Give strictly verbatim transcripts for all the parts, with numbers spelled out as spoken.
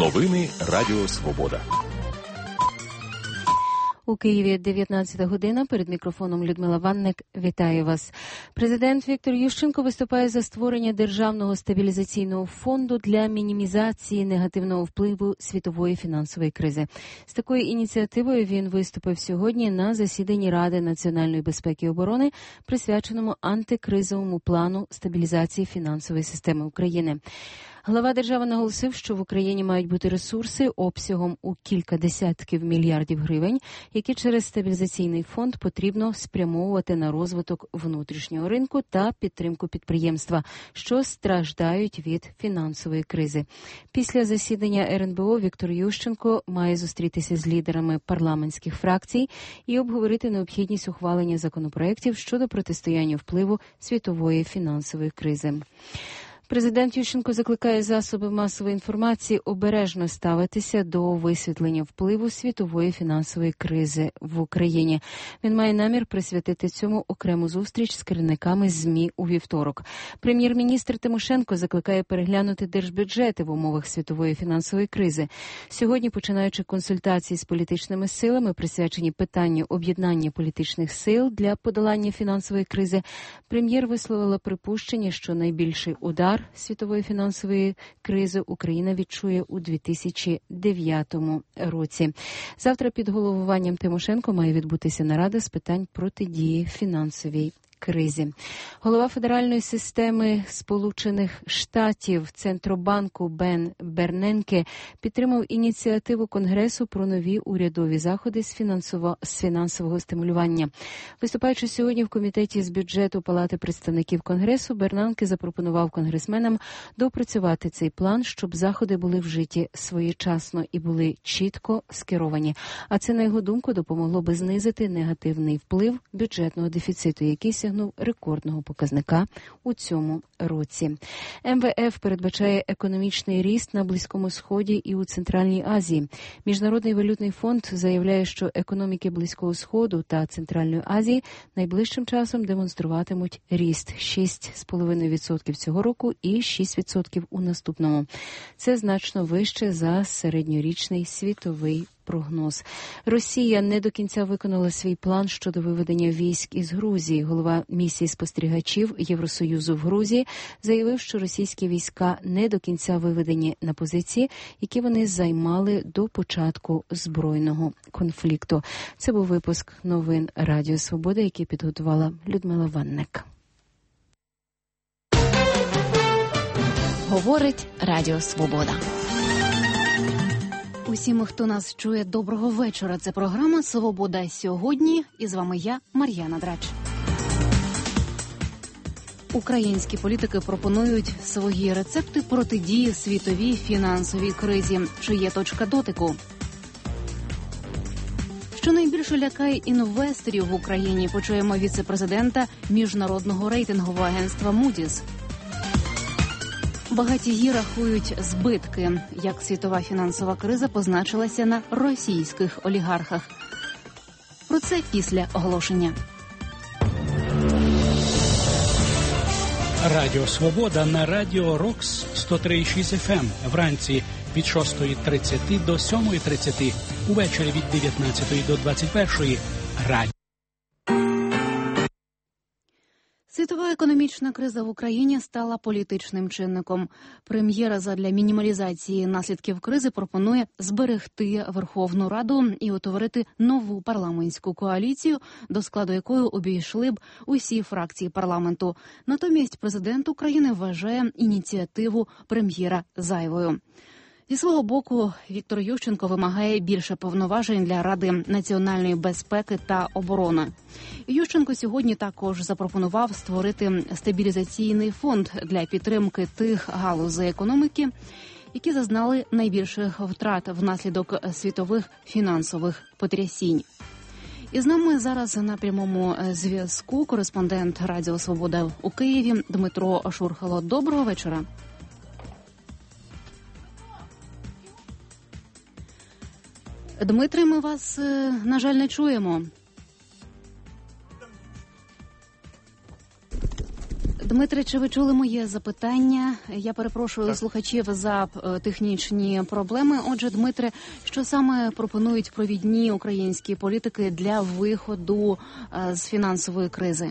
Новини Радіо Свобода. У Києві дев'ятнадцята година. Перед мікрофоном Людмила Ванник. Вітаю вас. Президент Віктор Ющенко виступає за створення Державного стабілізаційного фонду для мінімізації негативного впливу світової фінансової кризи. З такою ініціативою він виступив сьогодні на засіданні Ради національної безпеки і оборони, присвяченому антикризовому плану стабілізації фінансової системи України. Глава держави наголосив, що в Україні мають бути ресурси обсягом у кілька десятків мільярдів гривень, які через стабілізаційний фонд потрібно спрямовувати на розвиток внутрішнього ринку та підтримку підприємства, що страждають від фінансової кризи. Після засідання ер ен бе о Віктор Ющенко має зустрітися з лідерами парламентських фракцій і обговорити необхідність ухвалення законопроєктів щодо протистояння впливу світової фінансової кризи. Президент Ющенко закликає засоби масової інформації обережно ставитися до висвітлення впливу світової фінансової кризи в Україні. Він має намір присвятити цьому окрему зустріч з керівниками ЗМІ у вівторок. Прем'єр-міністр Тимошенко закликає переглянути держбюджети в умовах світової фінансової кризи. Сьогодні, починаючи консультації з політичними силами, присвячені питанню об'єднання політичних сил для подолання фінансової кризи, прем'єр висловила припущення, що найбільший удар світової фінансової кризи Україна відчує у дві тисячі дев'ятому році. Завтра під головуванням Тимошенко має відбутися нарада з питань протидії фінансовій кризі. Голова федеральної системи Сполучених Штатів Центробанку Бен Берненке підтримав ініціативу Конгресу про нові урядові заходи з, фінансово... з фінансового стимулювання. Виступаючи сьогодні в Комітеті з бюджету Палати представників Конгресу, Бернанке запропонував конгресменам доопрацювати цей план, щоб заходи були вжиті своєчасно і були чітко скеровані. А це, на його думку, допомогло би знизити негативний вплив бюджетного дефіциту, який сягнув рекордного показника у цьому році. ем ве еф передбачає економічний ріст на Близькому Сході і у Центральній Азії. Міжнародний валютний фонд заявляє, що економіки Близького Сходу та Центральної Азії найближчим часом демонструватимуть ріст шість цілих п'ять десятих відсотка цього року і шість відсотків у наступному. Це значно вище за середньорічний світовий прогноз. Росія не до кінця виконала свій план щодо виведення військ із Грузії. Голова місії спостерігачів Євросоюзу в Грузії заявив, що російські війська не до кінця виведені на позиції, які вони займали до початку збройного конфлікту. Це був випуск новин Радіо Свобода, який підготувала Людмила Ванник. Говорить Радіо Свобода. Усім, хто нас чує, доброго вечора. Це програма «Свобода сьогодні». І з вами я, Мар'яна Драч. Українські політики пропонують свої рецепти протидії світовій фінансовій кризі. Чи є точка дотику? Що найбільше лякає інвесторів в Україні, почуємо віце-президента міжнародного рейтингового агентства Moody's. Багатії рахують збитки, як світова фінансова криза позначилася на російських олігархах. Про це після оголошення. Радіо Свобода на Радіо Рокс сто три і шість еф ем вранці від шостої тридцять до сьомої тридцять, увечері від дев'ятнадцятої до двадцять першої. Радіо. Світова економічна криза в Україні стала політичним чинником. Прем'єра задля мінімалізації наслідків кризи пропонує зберегти Верховну Раду і утворити нову парламентську коаліцію, до складу якої обійшли б усі фракції парламенту. Натомість президент України вважає ініціативу прем'єра зайвою. Зі свого боку, Віктор Ющенко вимагає більше повноважень для Ради національної безпеки та оборони. Ющенко сьогодні також запропонував створити стабілізаційний фонд для підтримки тих галузей економіки, які зазнали найбільших втрат внаслідок світових фінансових потрясінь. І з нами зараз на прямому зв'язку кореспондент Радіо Свобода у Києві Дмитро Шурхало. Доброго вечора. Дмитре, ми вас, на жаль, не чуємо. Дмитре, чи ви чули моє запитання? Я перепрошую так. слухачів за технічні проблеми. Отже, Дмитре, що саме пропонують провідні українські політики для виходу з фінансової кризи?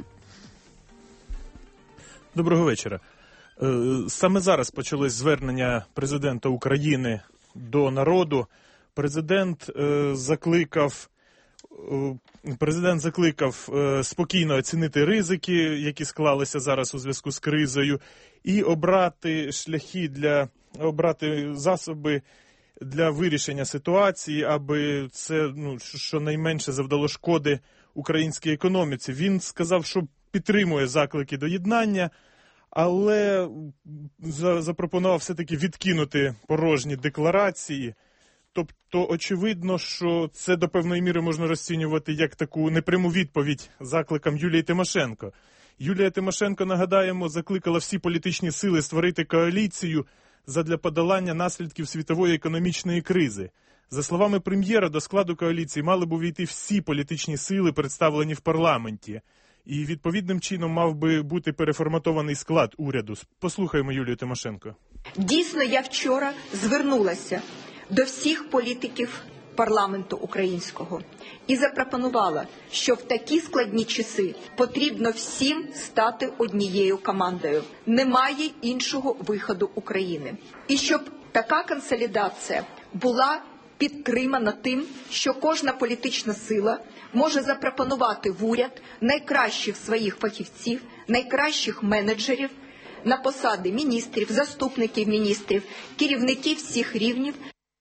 Доброго вечора. Саме зараз почалось звернення президента України до народу. Президент закликав Президент закликав спокійно оцінити ризики, які склалися зараз у зв'язку з кризою, і обрати шляхи для обрати засоби для вирішення ситуації, аби це, ну, щонайменше завдало шкоди українській економіці. Він сказав, що підтримує заклики до єднання, але запропонував все-таки відкинути порожні декларації. Тобто, очевидно, що це до певної міри можна розцінювати як таку непряму відповідь закликам Юлії Тимошенко. Юлія Тимошенко, нагадаємо, закликала всі політичні сили створити коаліцію задля подолання наслідків світової економічної кризи. За словами прем'єра, до складу коаліції мали б увійти всі політичні сили, представлені в парламенті. І відповідним чином мав би бути переформатований склад уряду. Послухаємо Юлію Тимошенко. Дійсно, я вчора звернулася до всіх політиків парламенту українського і запропонувала, що в такі складні часи потрібно всім стати однією командою. Немає іншого виходу України. І щоб така консолідація була підтримана тим, що кожна політична сила може запропонувати в уряд найкращих своїх фахівців, найкращих менеджерів на посади міністрів, заступників міністрів, керівників всіх рівнів.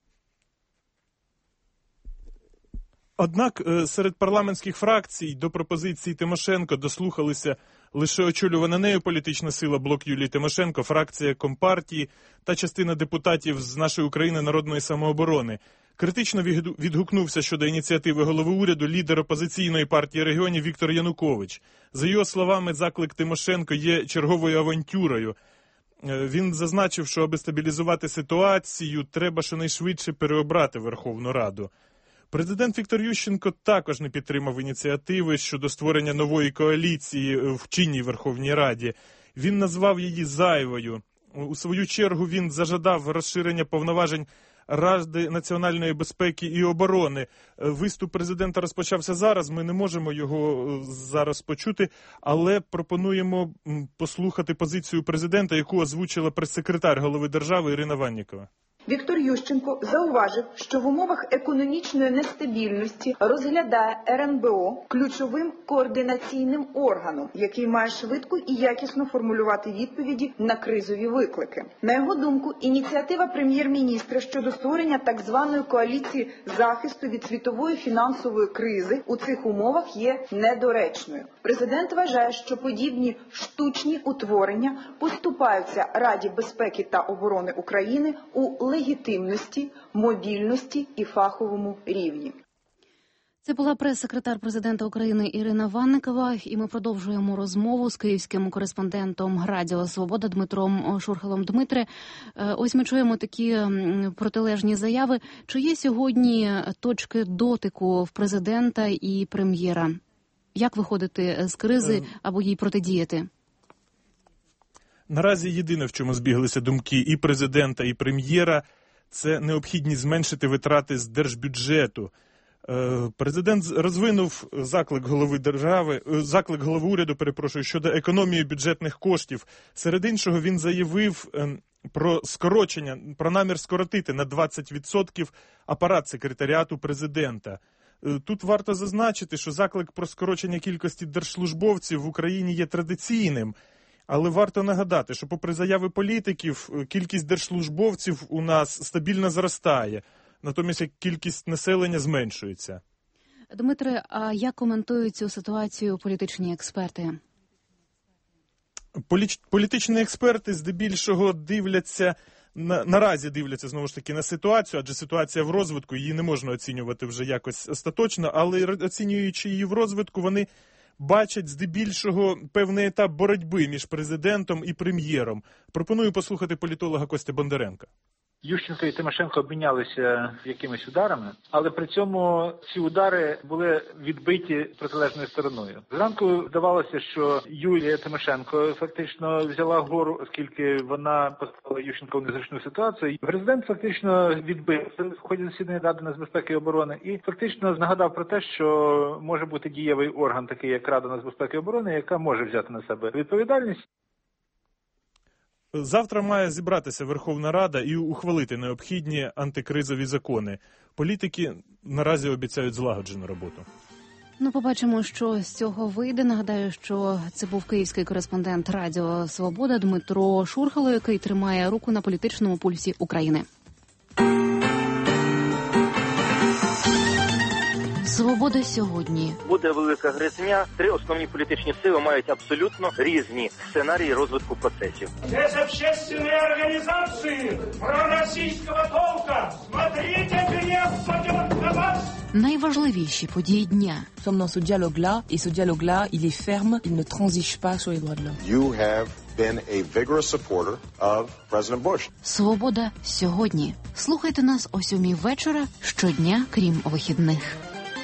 Однак серед парламентських фракцій до пропозиції Тимошенко дослухалися лише очолювана нею політична сила «Блок Юлії Тимошенко», фракція Компартії та частина депутатів з «Нашої України» народної самооборони. Критично відгукнувся щодо ініціативи голови уряду лідер опозиційної партії регіонів Віктор Янукович. За його словами, заклик Тимошенко є черговою авантюрою. Він зазначив, що аби стабілізувати ситуацію, треба щонайшвидше переобрати Верховну Раду. Президент Віктор Ющенко також не підтримав ініціативи щодо створення нової коаліції в чинній Верховній Раді. Він назвав її зайвою. У свою чергу він зажадав розширення повноважень Ради національної безпеки і оборони. Виступ президента розпочався зараз, ми не можемо його зараз почути, але пропонуємо послухати позицію президента, яку озвучила прес-секретар голови держави Ірина Ваннікова. Віктор Ющенко зауважив, що в умовах економічної нестабільності розглядає ер ен бе о ключовим координаційним органом, який має швидко і якісно формулювати відповіді на кризові виклики. На його думку, ініціатива прем'єр-міністра щодо створення так званої коаліції захисту від світової фінансової кризи у цих умовах є недоречною. Президент вважає, що подібні штучні утворення поступаються Раді безпеки та оборони України у легітимності, мобільності і фаховому рівні. Це була прес-секретар президента України Ірина Ванникова, і ми продовжуємо розмову з київським кореспондентом Радіо Свобода Дмитром Шурхалом. Дмитре, ось ми чуємо такі протилежні заяви. Чи є сьогодні точки дотику в президента і прем'єра? Як виходити з кризи або їй протидіяти? Наразі єдине, в чому збіглися думки і президента, і прем'єра, це необхідність зменшити витрати з держбюджету. Президент розвинув заклик голови держави, заклик голови уряду, перепрошую, щодо економії бюджетних коштів. Серед іншого, він заявив про скорочення, про намір скоротити на двадцять відсотків апарат секретаріату президента. Тут варто зазначити, що заклик про скорочення кількості держслужбовців в Україні є традиційним. Але варто нагадати, що попри заяви політиків, кількість держслужбовців у нас стабільно зростає, натомість кількість населення зменшується. Дмитре, а як коментують цю ситуацію політичні експерти? Полі... Політичні експерти здебільшого дивляться, на... наразі дивляться знову ж таки на ситуацію, адже ситуація в розвитку, її не можна оцінювати вже якось остаточно, але оцінюючи її в розвитку, вони бачать здебільшого певний етап боротьби між президентом і прем'єром. Пропоную послухати політолога Костя Бондаренка. Ющенко і Тимошенко обмінялися якимись ударами, але при цьому ці удари були відбиті протилежною стороною. Зранку здавалося, що Юлія Тимошенко фактично взяла гору, оскільки вона поставила Ющенка в незручну ситуацію. Президент фактично відбився в ході засідання Ради нацбезпеки і оборони і фактично нагадав про те, що може бути дієвий орган, такий як Рада нацбезпеки і оборони, яка може взяти на себе відповідальність. Завтра має зібратися Верховна Рада і ухвалити необхідні антикризові закони. Політики наразі обіцяють злагоджену роботу. Ну, побачимо, що з цього вийде. Нагадаю, що це був київський кореспондент Радіо Свобода Дмитро Шурхало, який тримає руку на політичному пульсі України. Свобода сьогодні. Буде велика гризня. Три основні політичні сили мають абсолютно різні сценарії розвитку процесів. Без общественної організації проросійського толка. Смотрите, гнев пойдет на вас. Найважливіші події дня. Sommes dans ce dialogue-là, et ce dialogue-là, il est ferme, il ne transige pas sur les droits de l'homme. You have been a vigorous supporter of President Bush. Свобода сьогодні. Слухайте нас о сьомій вечора щодня, крім вихідних.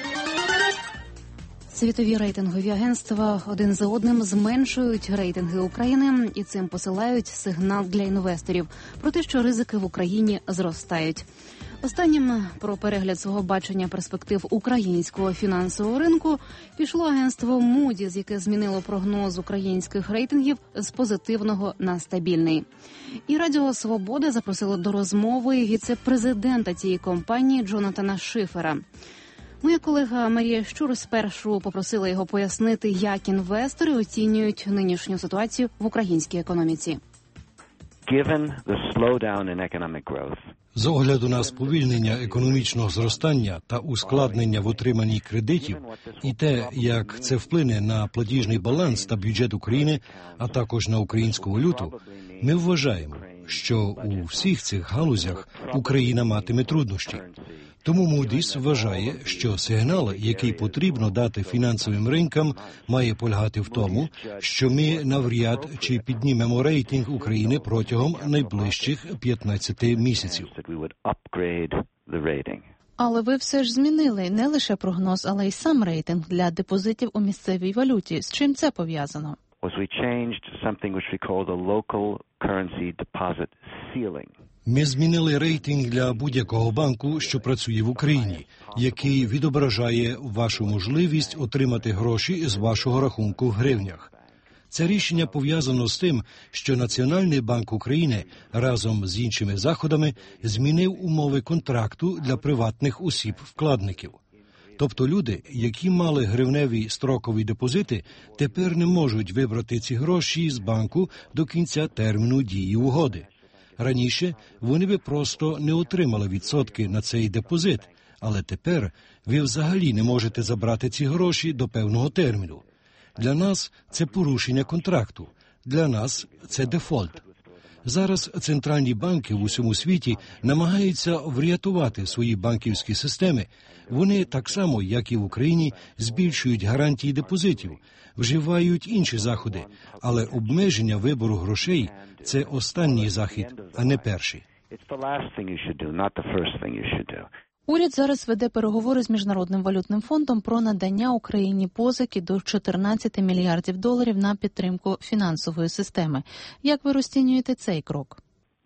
Світові рейтингові агентства один за одним зменшують рейтинги України і цим посилають сигнал для інвесторів про те, що ризики в Україні зростають. Останнім про перегляд свого бачення перспектив українського фінансового ринку пішло агентство Moody's, яке змінило прогноз українських рейтингів з позитивного на стабільний. І Радіо Свобода запросило до розмови віце-президента цієї компанії Джонатана Шифера. Моя колега Марія Щур спершу попросила його пояснити, як інвестори оцінюють нинішню ситуацію в українській економіці. З огляду на сповільнення економічного зростання та ускладнення в отриманні кредитів і те, як це вплине на платіжний баланс та бюджет України, а також на українську валюту, ми вважаємо, що у всіх цих галузях Україна матиме труднощі. Тому Moody's вважає, що сигнал, який потрібно дати фінансовим ринкам, має полягати в тому, що ми навряд чи піднімемо рейтинг України протягом найближчих п'ятнадцяти місяців. Але ви все ж змінили не лише прогноз, але й сам рейтинг для депозитів у місцевій валюті. З чим це пов'язано? Ми змінили рейтинг для будь-якого банку, що працює в Україні, який відображає вашу можливість отримати гроші з вашого рахунку в гривнях. Це рішення пов'язано з тим, що Національний банк України разом з іншими заходами змінив умови контракту для приватних осіб-вкладників. Тобто люди, які мали гривневі строкові депозити, тепер не можуть вибрати ці гроші з банку до кінця терміну дії угоди. Раніше вони би просто не отримали відсотки на цей депозит, але тепер ви взагалі не можете забрати ці гроші до певного терміну. Для нас це порушення контракту, для нас це дефолт. Зараз центральні банки в усьому світі намагаються врятувати свої банківські системи. Вони так само, як і в Україні, збільшують гарантії депозитів, вживають інші заходи, але обмеження вибору грошей – це останній захід, а не перший. Уряд зараз веде переговори з Міжнародним валютним фондом про надання Україні позики до чотирнадцяти мільярдів доларів на підтримку фінансової системи. Як ви розцінюєте цей крок?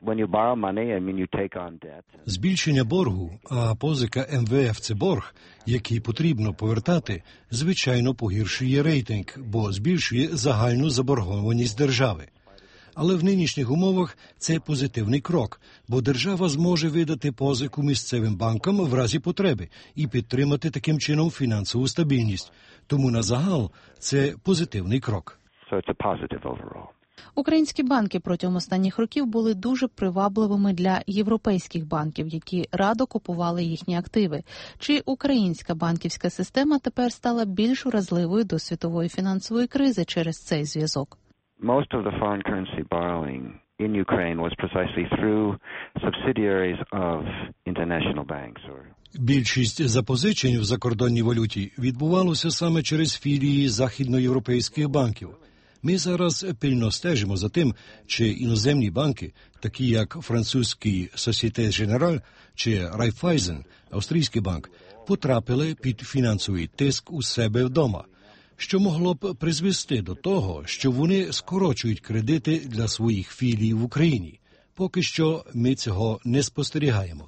Збільшення боргу, а позика ем ве еф – це борг, який потрібно повертати, звичайно погіршує рейтинг, бо збільшує загальну заборгованість держави. Але в нинішніх умовах це позитивний крок, бо держава зможе видати позику місцевим банкам в разі потреби і підтримати таким чином фінансову стабільність. Тому на загал це позитивний крок. Українські банки протягом останніх років були дуже привабливими для європейських банків, які радо купували їхні активи. Чи українська банківська система тепер стала більш уразливою до світової фінансової кризи через цей зв'язок? Most of the foreign currency borrowing in Ukraine was precisely through subsidiaries of international banks. Більшість запозичень в закордонній валюті відбувалося саме через філії західноєвропейських банків. Ми зараз пильно стежимо за тим, чи іноземні банки, такі як французький Société Générale чи Raiffeisen, австрійський банк, потрапили під фінансовий тиск у себе вдома, що могло б призвести до того, що вони скорочують кредити для своїх філій в Україні. Поки що ми цього не спостерігаємо.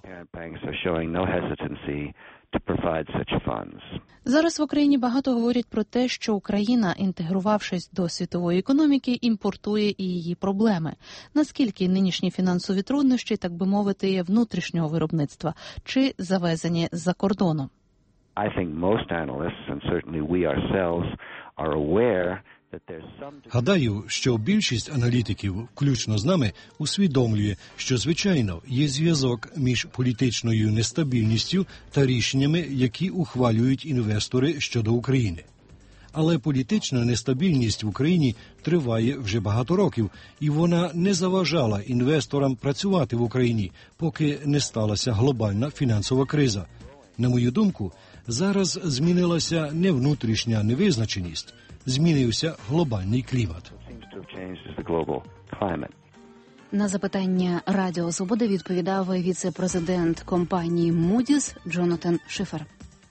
Зараз в Україні багато говорять про те, що Україна, інтегрувавшись до світової економіки, імпортує і її проблеми. Наскільки нинішні фінансові труднощі, так би мовити, є внутрішнього виробництва чи завезені з-за кордону? I think most analysts, and certainly we ourselves, are aware. Гадаю, що більшість аналітиків, включно з нами, усвідомлює, що, звичайно, є зв'язок між політичною нестабільністю та рішеннями, які ухвалюють інвестори щодо України. Але політична нестабільність в Україні триває вже багато років, і вона не заважала інвесторам працювати в Україні, поки не сталася глобальна фінансова криза. На мою думку, зараз змінилася не внутрішня невизначеність, змінився глобальний клімат. На запитання Радіо Свобода відповідав віце-президент компанії Moody's Джонатан Шифер.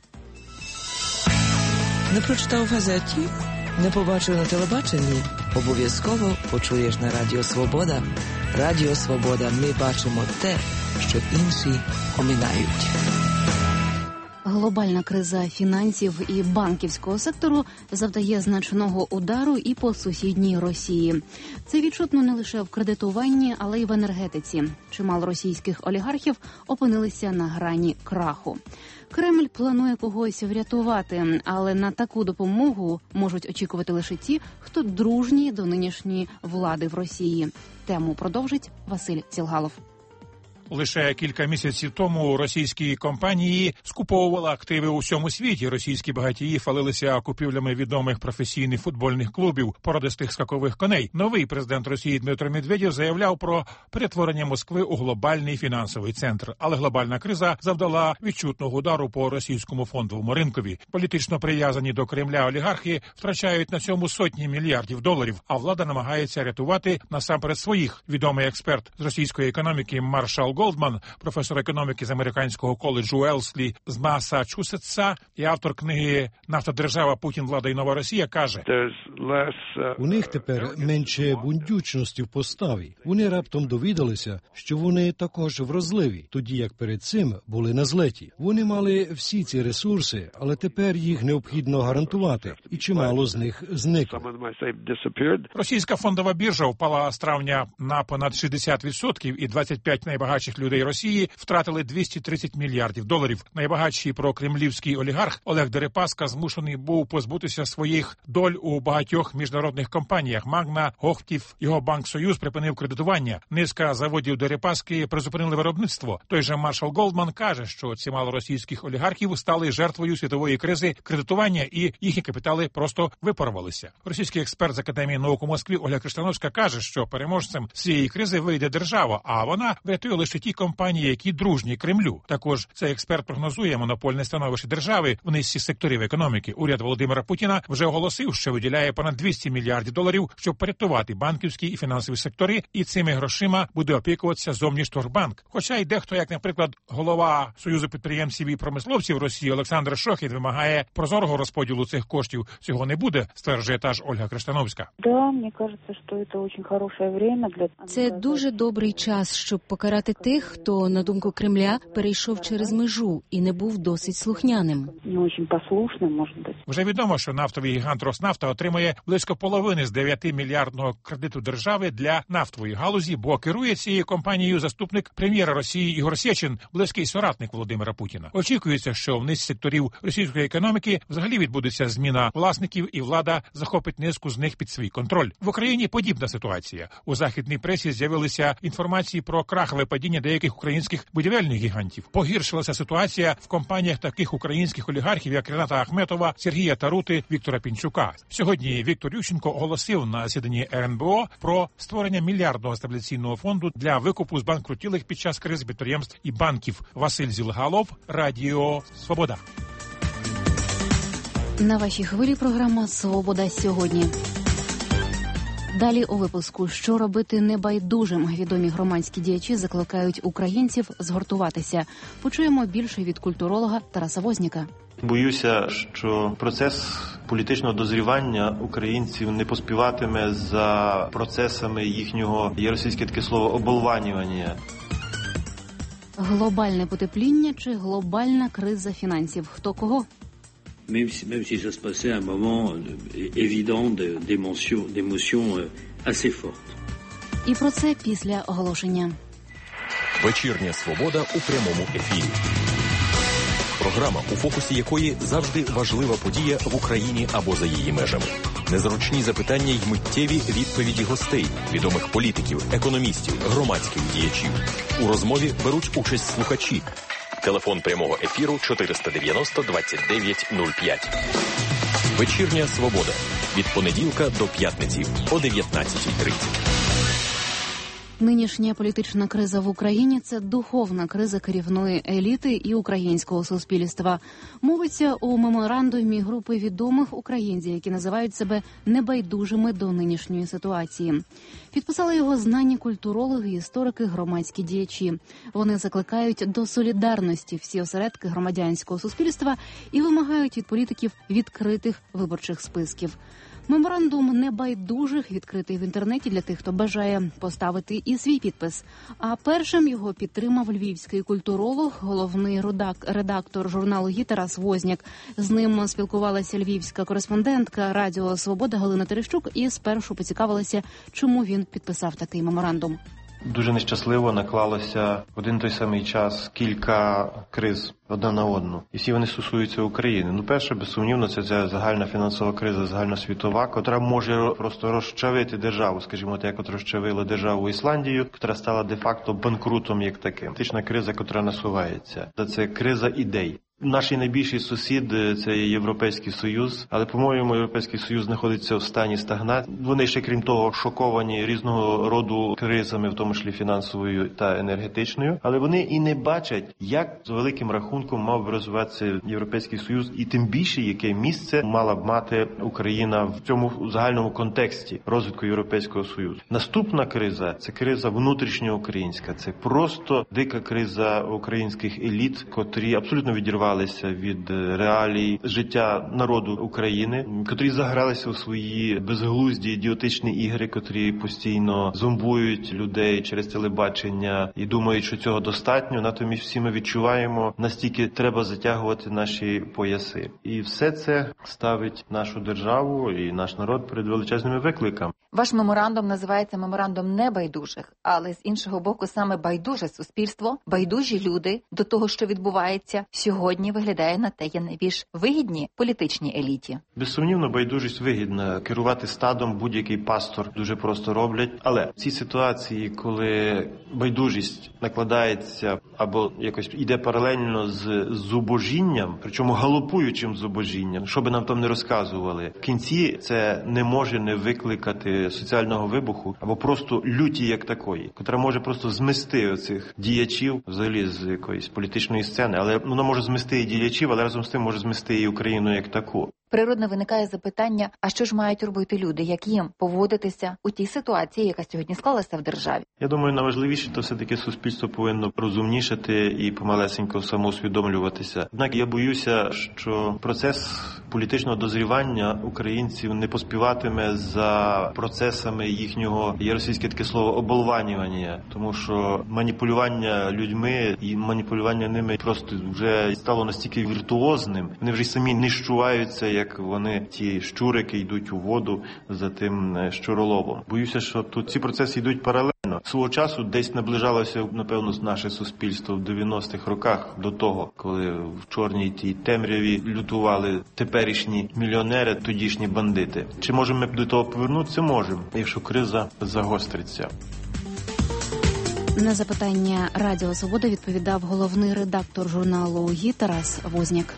Не прочитав в газеті? Не побачив на телебаченні? Обов'язково почуєш на Радіо Свобода. Радіо Свобода. Ми бачимо те, що інші оминають. Глобальна криза фінансів і банківського сектору завдає значного удару і по сусідній Росії. Це відчутно не лише в кредитуванні, але й в енергетиці. Чимало російських олігархів опинилися на грані краху. Кремль планує когось врятувати, але на таку допомогу можуть очікувати лише ті, хто дружні до нинішньої влади в Росії. Тему продовжить Василь Цілгалов. Лише кілька місяців тому російські компанії скуповували активи у всьому світі. Російські багатії хвалилися купівлями відомих професійних футбольних клубів, породистих скакових коней. Новий президент Росії Дмитро Медведєв заявляв про перетворення Москви у глобальний фінансовий центр. Але глобальна криза завдала відчутного удару по російському фондовому ринкові. Політично прив'язані до Кремля олігархи втрачають на цьому сотні мільярдів доларів, а влада намагається рятувати насамперед своїх. Відомий експерт з російської економіки Маршал Голдман, професор економіки з американського коледжу Уелслі з Массачусетса і автор книги «Нафтодержава. Путін, влада і нова Росія» каже: у них тепер менше бундючності в поставі. Вони раптом довідалися, що вони також вразливі, тоді як перед цим були на злеті. Вони мали всі ці ресурси, але тепер їх необхідно гарантувати, і чимало з них зникло. Російська фондова біржа впала з травня на понад шістдесят відсотків, і двадцять п'ять найбагатших людей Росії втратили двісті тридцять мільярдів доларів. Найбагатший прокремлівський олігарх Олег Дерипаска змушений був позбутися своїх доль у багатьох міжнародних компаніях. Магна, Гохтів, його банк «Союз» припинив кредитування. Низка заводів Дерипаски призупинили виробництво. Той же Маршал Голдман каже, що чимало російських олігархів стали жертвою світової кризи кредитування і їхні капітали просто випарувалися. Російський експерт з Академії наук у Москві Ольга Криштановська каже, що переможцем цієї кризи вийде держава, а вона врятує лише ті компанії, які дружні Кремлю. Також цей експерт прогнозує монопольне становище держави в низці секторів економіки. Уряд Володимира Путіна вже оголосив, що виділяє понад двісті мільярдів доларів, щоб порятувати банківські і фінансові сектори, і цими грошима буде опікуватися Зовнішторгбанк. Хоча й дехто, як, наприклад, голова Союзу підприємців і промисловців Росії Олександр Шохід вимагає прозорого розподілу цих коштів. Цього не буде, стверджує та ж Ольга Криштановська. Да, мені кажеться, що це дуже хороше время для... Це дуже добрий час, щоб покарати тих, хто, на думку Кремля, перейшов через межу і не був досить слухняним. Не дуже послушним, може бути. Вже відомо, що нафтовий гігант Роснафта отримує близько половини з дев'ятимільярдного кредиту держави для нафтової галузі, бо керує цією компанією заступник прем'єра Росії Ігор Сєчин, близький соратник Володимира Путіна. Очікується, що в низці секторів російської економіки взагалі відбудеться зміна власників і влада захопить низку з них під свій контроль. В Україні подібна ситуація. У західній пресі з'явилися інформації про крахове падіння деяких українських будівельних гігантів. Погіршилася ситуація в компаніях таких українських олігархів, як Рената Ахметова, Сергія Тарути, Віктора Пінчука. Сьогодні Віктор Ющенко оголосив на засіданні ер ен бе о про створення мільярдного стабіляційного фонду для викупу збанкрутілих під час кризи підприємств і банків. Василь Зілгалов, Радіо Свобода. На вашій хвилі програма «Свобода сьогодні». Далі у випуску «Що робити небайдужим?» відомі громадські діячі закликають українців згуртуватися. Почуємо більше від культуролога Тараса Возняка. Боюся, що процес політичного дозрівання українців не поспіватиме за процесами їхнього, є російське таке слово, оболванювання. Глобальне потепління чи глобальна криза фінансів? Хто кого? Même si, même si ça se passait à un moment évident d'émotion, d'émotion assez forte. І про це після оголошення. Вечірня свобода у прямому ефірі. Програма, у фокусі якої завжди важлива подія в Україні або за її межами. Незручні запитання й миттєві відповіді гостей, відомих політиків, економістів, громадських діячів. У розмові беруть участь слухачі. Телефон прямого ефіру чотириста дев'яносто двадцять дев'ять нуль п'ять. Вечірня свобода. Від понеділка до п'ятниці о дев'ятнадцятій тридцять. Нинішня політична криза в Україні – це духовна криза керівної еліти і українського суспільства. Мовиться у меморандумі групи відомих українців, які називають себе небайдужими до нинішньої ситуації. Підписали його знані культурологи, історики, громадські діячі. Вони закликають до солідарності всі осередки громадянського суспільства і вимагають від політиків відкритих виборчих списків. Меморандум небайдужих відкритий в інтернеті для тих, хто бажає поставити і свій підпис. А першим його підтримав львівський культуролог, головний редактор журналу «Гі» Тарас Возняк. З ним спілкувалася львівська кореспондентка Радіо Свобода Галина Терещук і спершу поцікавилася, чому він підписав такий меморандум. Дуже нещасливо наклалося в один той самий час кілька криз одна на одну. І всі вони стосуються України. Ну, перше, безсумнівно, це ця загальна фінансова криза, загальносвітова, котра може просто розчавити державу, скажімо так, як от розчавила державу Ісландію, котра стала де-факто банкрутом як таким. Політична криза, котра насувається. Це криза ідей. Наш найбільший сусід – це Європейський Союз, але, по-моєму, Європейський Союз знаходиться в стані стагнації. Вони ще, крім того, шоковані різного роду кризами, в тому числі фінансовою та енергетичною, але вони і не бачать, як з великим рахунком мав би розвиватися Європейський Союз, і тим більше, яке місце мала б мати Україна в цьому загальному контексті розвитку Європейського Союзу. Наступна криза – це криза внутрішньоукраїнська, це просто дика криза українських еліт, котрі абсолютно відірвали від реалій життя народу України, котрі загралися у свої безглузді ідіотичні ігри, котрі постійно зомбують людей через телебачення і думають, що цього достатньо. Натомість всі ми відчуваємо, настільки треба затягувати наші пояси. І все це ставить нашу державу і наш народ перед величезними викликами. Ваш меморандум називається меморандум небайдужих, але з іншого боку саме байдуже суспільство, байдужі люди до того, що відбувається сьогодні, виглядає на те, є найбільш вигідні політичній еліті. Безсумнівно, байдужість вигідна. Керувати стадом будь-який пастор дуже просто роблять. Але в цій ситуації, коли байдужість накладається або якось йде паралельно з зубожінням, причому галопуючим зубожінням, що би нам там не розказували, в кінці це не може не викликати соціального вибуху або просто люті як такої, котра може просто змести оцих діячів взагалі з якоїсь політичної сцени, але вона може змести і діячів, але разом з тим може змести і Україну як таку. Природно виникає запитання, а що ж мають робити люди, як їм поводитися у тій ситуації, яка сьогодні склалася в державі? Я думаю, найважливіше, то все-таки суспільство повинно розумнішати і помалесенько самоусвідомлюватися. Однак я боюся, що процес політичного дозрівання українців не поспіватиме за процесами їхнього, є російське таке слово, оболванювання. Тому що маніпулювання людьми і маніпулювання ними просто вже стало настільки віртуозним. Вони вже самі не щуваються, як вони, ті щурики, йдуть у воду за тим щуроловом. Боюся, що тут ці процеси йдуть паралельно. Свого часу десь наближалося, напевно, наше суспільство в дев'яностих роках до того, коли в чорній тій темряві лютували теперішні мільйонери, тодішні бандити. Чи можемо ми до того повернутися? Можемо, якщо криза загостриться. На запитання Радіо Свобода відповідав головний редактор журналу «Гі» Тарас Возняк.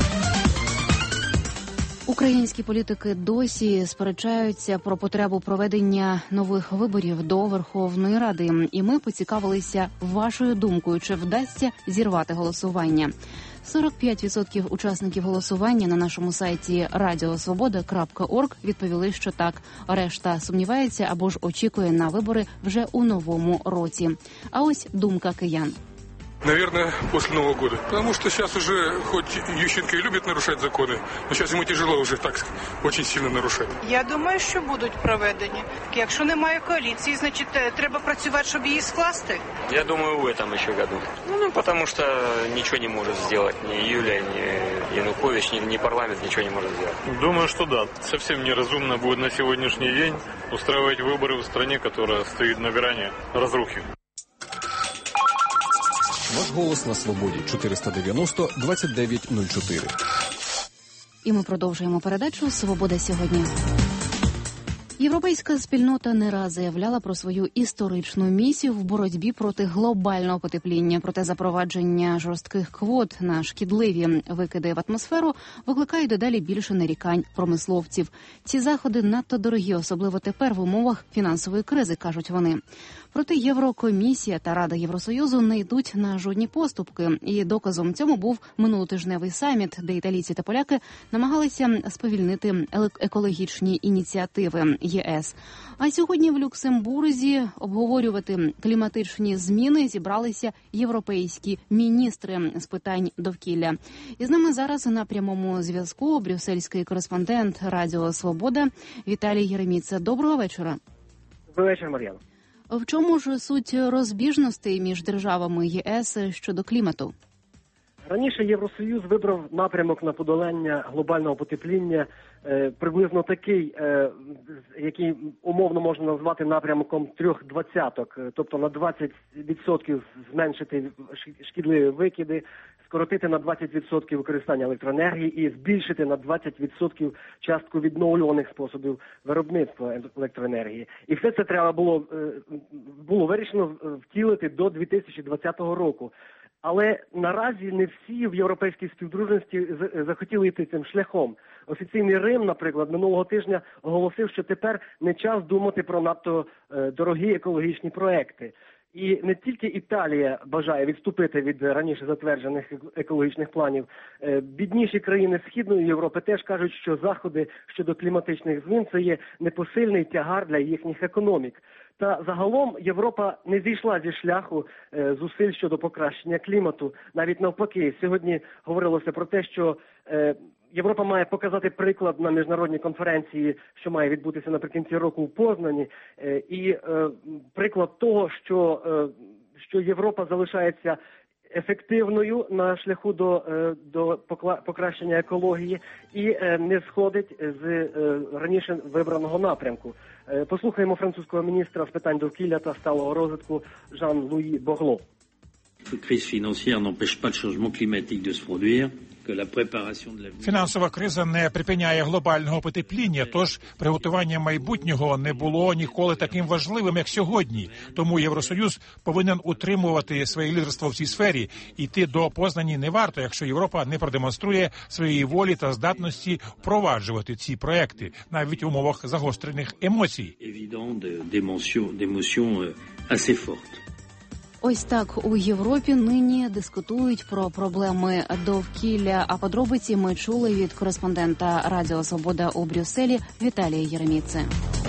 Українські політики досі сперечаються про потребу проведення нових виборів до Верховної Ради. І ми поцікавилися вашою думкою, чи вдасться зірвати голосування. сорок п'ять відсотків учасників голосування на нашому сайті радіо свобода крапка орг відповіли, що так. Решта сумнівається або ж очікує на вибори вже у новому році. А ось думка киян. Наверное, после Нового года. Потому что сейчас уже, хоть Ющенко и любит нарушать законы, но сейчас ему тяжело уже так очень сильно нарушать. Я думаю, що будуть проведені. Якщо немає коаліції, значить треба працювати, щоб її скласти. Я думаю, в этом еще году. Ну, потому что ничего не может сделать ни Юлия, ни Янукович, ни, ни парламент ничего не может сделать. Думаю, что да. Совсем неразумно будет на сегодняшний день устраивать выборы в стране, которая стоит на грани разрухи. Ваш голос на свободі. чотириста дев'яносто двадцять дев'ять нуль чотири. І ми продовжуємо передачу «Свобода сьогодні». Європейська спільнота не раз заявляла про свою історичну місію в боротьбі проти глобального потепління. Проте запровадження жорстких квот на шкідливі викиди в атмосферу викликає дедалі більше нарікань промисловців. Ці заходи надто дорогі, особливо тепер в умовах фінансової кризи, кажуть вони. Проте Єврокомісія та Рада Євросоюзу не йдуть на жодні поступки. І доказом цьому був минулотижневий саміт, де італійці та поляки намагалися сповільнити екологічні ініціативи ЄС. А сьогодні в Люксембурзі обговорювати кліматичні зміни зібралися європейські міністри з питань довкілля. І з нами зараз на прямому зв'язку брюссельський кореспондент Радіо Свобода Віталій Єреміца. Доброго вечора. Добрий вечір, Мар'яна. В чому ж суть розбіжностей між державами ЄС щодо клімату? Раніше Євросоюз вибрав напрямок на подолання глобального потепління е, приблизно такий, е, який умовно можна назвати напрямком трьох двадцяток, тобто на двадцять відсотків зменшити шкідливі викиди, скоротити на двадцять відсотків використання електроенергії і збільшити на двадцять відсотків частку відновлюваних способів виробництва електроенергії. І все це треба було, було вирішено втілити до дві тисячі двадцятого року. Але наразі не всі в європейській співдружності захотіли йти цим шляхом. Офіційний Рим, наприклад, минулого тижня оголосив, що тепер не час думати про надто дорогі екологічні проекти. І не тільки Італія бажає відступити від раніше затверджених екологічних планів. Бідніші країни Східної Європи теж кажуть, що заходи щодо кліматичних змін – це є непосильний тягар для їхніх економік. Та загалом Європа не зійшла зі шляху е, зусиль щодо покращення клімату. Навіть навпаки, сьогодні говорилося про те, що е, Європа має показати приклад на міжнародній конференції, що має відбутися наприкінці року в Познані, е, і е, приклад того, що, е, що Європа залишається ефективною на шляху до, до покращення екології і не сходить з раніше вибраного напрямку. Послухаємо французького міністра з питань довкілля та сталого розвитку Жан-Луї Богло. Crise financière n'empêche pas le changement climatique de se produire. Фінансова криза не припиняє глобального потепління, тож приготування майбутнього не було ніколи таким важливим, як сьогодні. Тому Євросоюз повинен утримувати своє лідерство в цій сфері. Йти до Познані не варто, якщо Європа не продемонструє своєї волі та здатності впроваджувати ці проекти, навіть в умовах загострених емоцій. Ось так у Європі нині дискутують про проблеми довкілля, а подробиці ми чули від кореспондента Радіо Свобода у Брюсселі Віталія Єреміце.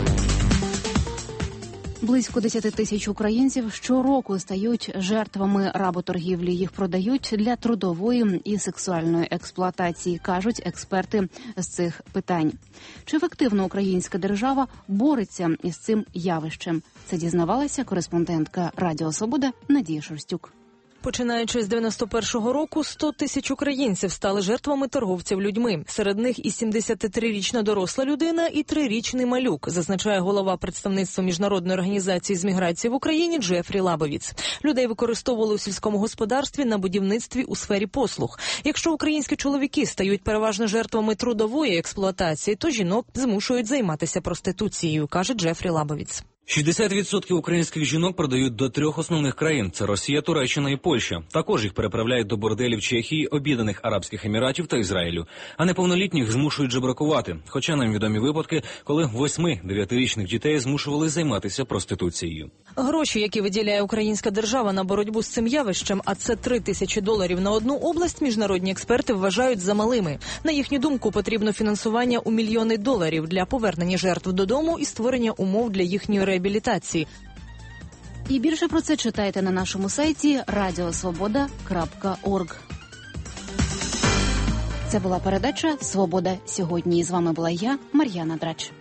Близько десять тисяч українців щороку стають жертвами работоргівлі. Їх продають для трудової і сексуальної експлуатації, кажуть експерти з цих питань. Чи ефективно українська держава бореться із цим явищем? Це дізнавалася кореспондентка Радіо Свобода Надія Шерстюк. Починаючи з дев'яносто першого року, сто тисяч українців стали жертвами торговців людьми. Серед них і сімдесятитрирічна доросла людина, і трирічний малюк, зазначає голова представництва Міжнародної організації з міграції в Україні Джефрі Лабовіц. Людей використовували у сільському господарстві, на будівництві, у сфері послуг. Якщо українські чоловіки стають переважно жертвами трудової експлуатації, то жінок змушують займатися проституцією, каже Джефрі Лабовіц. шістдесят відсотків українських жінок продають до трьох основних країн – це Росія, Туреччина і Польща. Також їх переправляють до борделів Чехії, Об'єднаних Арабських Еміратів та Ізраїлю. А неповнолітніх змушують жебракувати. Хоча нам відомі випадки, коли восьми-дев'ятирічних дітей змушували займатися проституцією. Гроші, які виділяє українська держава на боротьбу з цим явищем, а це три тисячі доларів на одну область, міжнародні експерти вважають замалими. На їхню думку, потрібно фінансування у мільйони доларів для повернення жертв додому і створення умов для їхньої реабілітації. І більше про це читайте на нашому сайті радіосвобода крапка орг. Це була передача «Свобода сьогодні». І з вами була я, Мар'яна Драч.